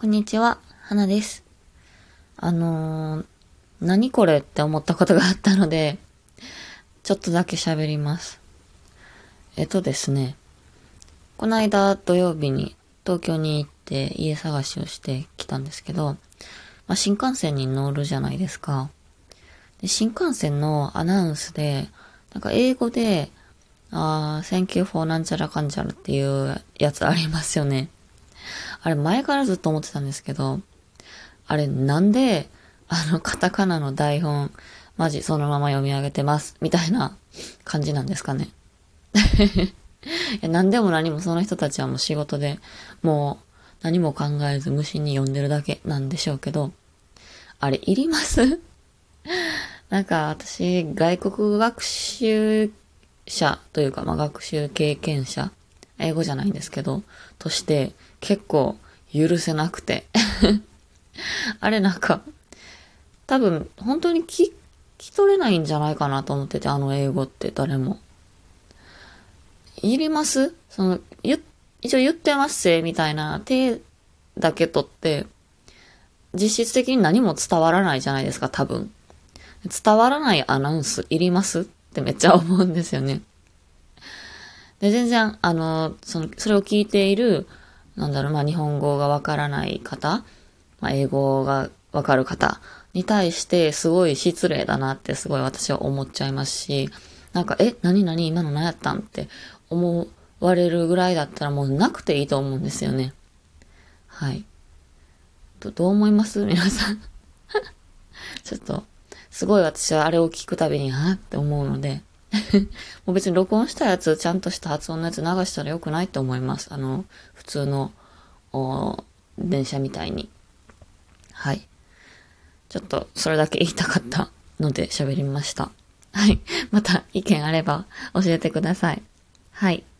こんにちは、花です。何これって思ったことがあったので、ちょっとだけ喋ります。ですね、この間土曜日に東京に行って家探しをしてきたんですけど、新幹線に乗るじゃないですか。で新幹線のアナウンスで、英語で、Thank you for なんちゃらかんちゃらっていうやつありますよね。あれ前からずっと思ってたんですけど、あれなんで、カタカナの台本、マジそのまま読み上げてます、みたいな感じなんですかね。何でも何もその人たちはもう仕事で、もう何も考えず無心に読んでるだけなんでしょうけど、あれいります私、外国学習者というか、学習経験者、英語じゃないんですけど、として結構許せなくて。あれ多分、本当に聞き取れないんじゃないかなと思ってて、あの英語って誰も。いります一応言ってますせ、みたいな手だけ取って、実質的に何も伝わらないじゃないですか、多分。伝わらないアナウンスいりますってめっちゃ思うんですよね。で、全然、それを聞いている、日本語がわからない方、英語がわかる方に対してすごい失礼だなってすごい私は思っちゃいますし、何々今の何やったんって思われるぐらいだったらもうなくていいと思うんですよね。はい。どう思います皆さん。ちょっと、すごい私はあれを聞くたびに、って思うので、もう別に録音したやつ、ちゃんとした発音のやつ流したらよくないと思います。普通の、電車みたいに。はい。ちょっと、それだけ言いたかったので喋りました。はい。また意見あれば教えてください。はい。